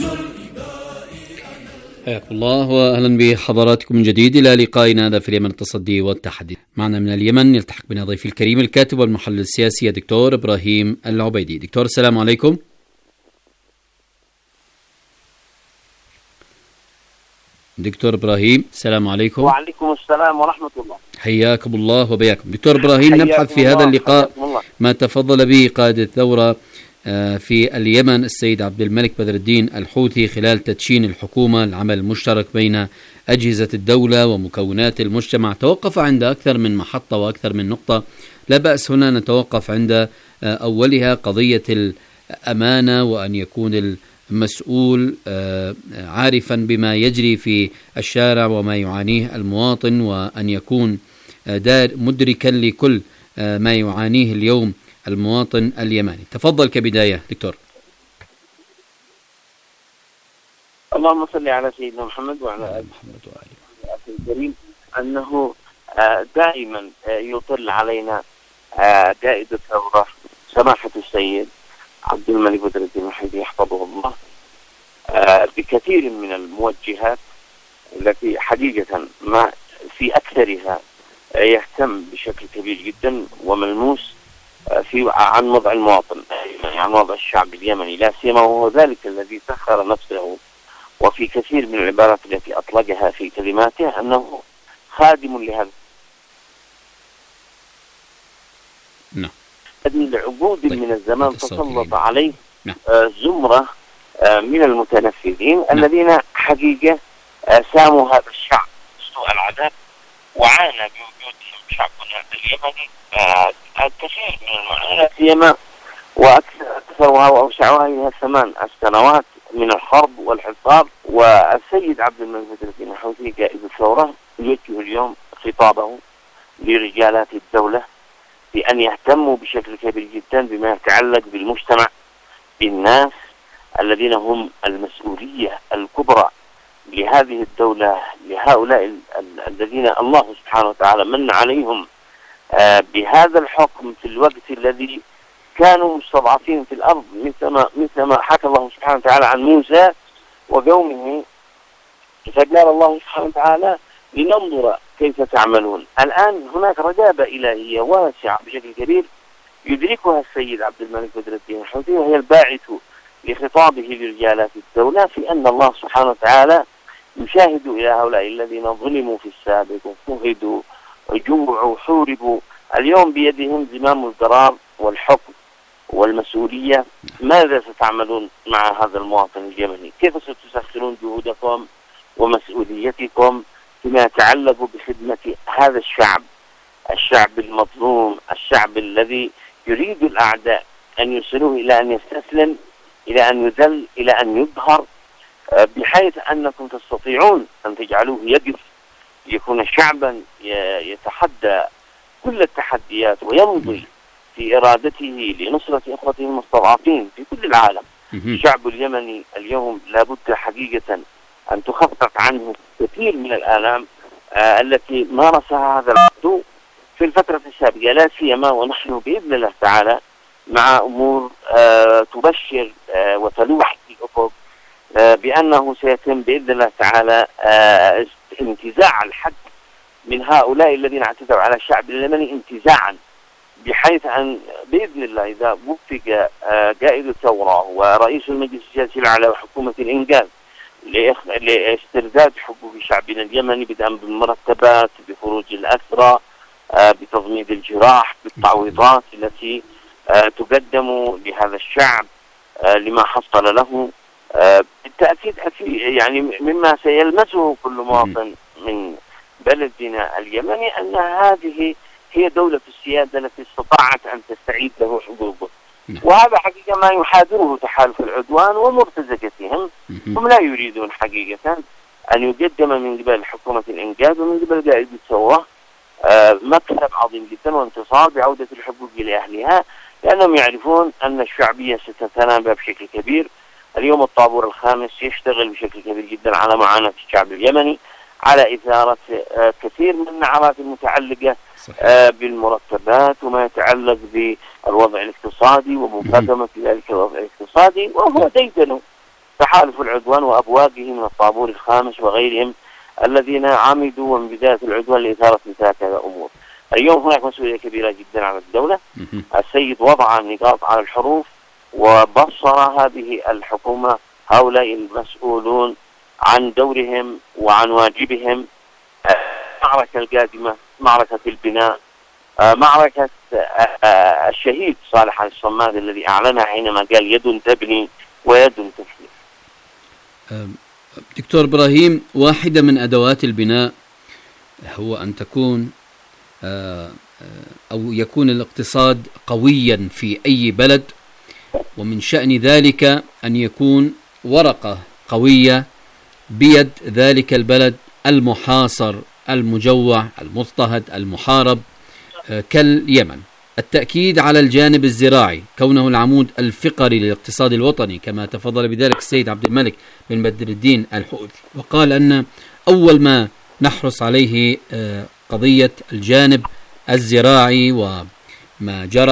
N: حياكم الله واهلا بحضراتكم من جديد الى لقائنا هذا في اليمن التصدي والتحدي. معنا من اليمن يلتحق بنا ضيفي الكريم الكاتب والمحلل السياسي الدكتور ابراهيم العبيدي. دكتور السلام عليكم. دكتور ابراهيم السلام عليكم.
S: وعليكم السلام ورحمه الله.
N: حياكم الله وبياكم. دكتور ابراهيم، نبحث في هذا اللقاء ما تفضل به قائد الثوره في اليمن السيد عبد الملك بدر الدين الحوثي خلال تدشين الحكومة، العمل المشترك بين أجهزة الدولة ومكونات المجتمع. توقف عند أكثر من محطة وأكثر من نقطة، لا بأس هنا نتوقف عند أولها قضية الأمانة، وأن يكون المسؤول عارفا بما يجري في الشارع وما يعانيه المواطن، وأن يكون مدركا لكل ما يعانيه اليوم المواطن اليماني. تفضل كبداية دكتور.
S: اللهم صل على سيدنا محمد وعلى آل محمد وآله أخي الكريم. أنه دائما يطل علينا قائد الثورة سماحة السيد عبد الملك بدر الدين الحوثي يحفظه الله بكثير من الموجهات التي حقيقة ما في أكثرها يهتم بشكل كبير جدا وملموس في عن وضع المواطن، يعني عن وضع الشعب اليمني لا سيما، وهو ذلك الذي سخر نفسه وفي كثير من العبارات التي أطلقها في كلماته أنه خادم لهذا.
N: نعم.
S: لعقود
N: طيب.
S: من الزمان تسلط عليه
N: نعم.
S: زمرة من المتنفذين نعم. الذين حقيقة ساموا هذا الشعب سوء العذاب، وعانى بوجودهم شعبنا اليمني الكثير من المعاناة، سيما وأكثرها وأوسعها هي ثمان سنوات من الحرب والحصار. والسيد عبد الملك بدر الدين الحوثي قائد الثورة يوجه اليوم خطابه لرجالات الدولة بأن يهتموا بشكل كبير جدا بما يتعلق بالمجتمع، بالناس الذين هم المسؤولية الكبرى لهذه الدولة، لهؤلاء الذين الله سبحانه وتعالى من عليهم بهذا الحكم في الوقت الذي كانوا مستضعفين في الأرض، مثلما مثلما حكى الله سبحانه وتعالى عن موسى وقومه، فقال الله سبحانه وتعالى لننظر كيف تعملون. الآن هناك رجابة إلهية واسعة بشكل كبير يدركها السيد عبد الملك بدر الدين الحوثي، وهي الباعث لخطابه لرجالات الدولة في أن الله سبحانه وتعالى يشاهد إلى هؤلاء الذين ظلموا في السابق وفهدوا وجوعوا وحوربوا، اليوم بيدهم زمام القرار والحكم والمسؤولية. ماذا ستعملون مع هذا المواطن اليمني؟ كيف ستسخرون جهودكم ومسؤوليتكم فيما يتعلق بخدمة هذا الشعب، الشعب المظلوم، الشعب الذي يريد الأعداء أن يوصلوه إلى أن يستسلم، إلى أن يذل، إلى أن يظهر، بحيث أنكم تستطيعون أن تجعلوه يقف، يكون شعبا يتحدى كل التحديات ويمضي في إرادته لنصرة إخوته المستضعفين في كل العالم. الشعب اليمني اليوم لابد حقيقة أن تخفف عنه كثير من الآلام آه التي مارسها هذا العدو في الفترة السابقة، لا سيما ونحن بإذن الله تعالى مع أمور آه تبشر آه وتلوح في الأفق آه بأنه سيتم بإذن الله تعالى آه انتزاع الحد من هؤلاء الذين اعتدوا على الشعب اليمني انتزاعا، بحيث أن بإذن الله إذا وفق آه قائد الثورة ورئيس المجلس السياسي الأعلى وحكومة الإنقاذ لاسترداد حقوق شعبنا اليمني، بدءا بالمرتبات، بخروج الأسرى، آه بتضميد الجراح، بالتعويضات التي آه تقدم لهذا الشعب آه لما حصل له، آه بالتأكيد يعني مما سيلمسه كل مواطن من بلدنا اليمني أن هذه هي دولة السيادة التي استطاعت أن تستعيد له حقوقه. وهذا حقيقة ما يحاذره تحالف العدوان ومرتزقتهم. هم لا يريدون حقيقة أن يقدم من قبل حكومة الإنقاذ ومن قبل قائد الثورة آه مكسب عظيم جدا وانتصار بعودة الحقوق لأهلها، لأنهم يعرفون أن الشعبية ستتنابى بشكل كبير. اليوم الطابور الخامس يشتغل بشكل كبير جدا على معاناة الشعب اليمني، على إثارة آه كثير من النعرات المتعلقة آه بالمرتبات وما يتعلق بالوضع الاقتصادي ومقدمة ذلك الوضع الاقتصادي، وهو ديدن تحالف العدوان وأبواقه من الطابور الخامس وغيرهم الذين عمدوا من بداية العدوان لإثارة مثل هذه الأمور. اليوم هناك مسؤولية كبيرة جدا على الدولة. السيد وضع النقاط على الحروف وبصر هذه الحكومة هؤلاء المسؤولون عن دورهم وعن واجبهم. المعركة القادمة معركة البناء، معركة الشهيد صالح الصماد الذي أعلنها حينما قال يد تبني ويد تفني.
N: دكتور إبراهيم، واحدة من أدوات البناء هو أن تكون أو يكون الاقتصاد قويا في أي بلد، ومن شأن ذلك أن يكون ورقة قوية بيد ذلك البلد المحاصر المجوع المضطهد المحارب كاليمن. التأكيد على الجانب الزراعي كونه العمود الفقري للاقتصاد الوطني كما تفضل بذلك السيد عبد الملك بن بدر الدين الحوثي، وقال أن أول ما نحرص عليه قضية الجانب الزراعي وما جرى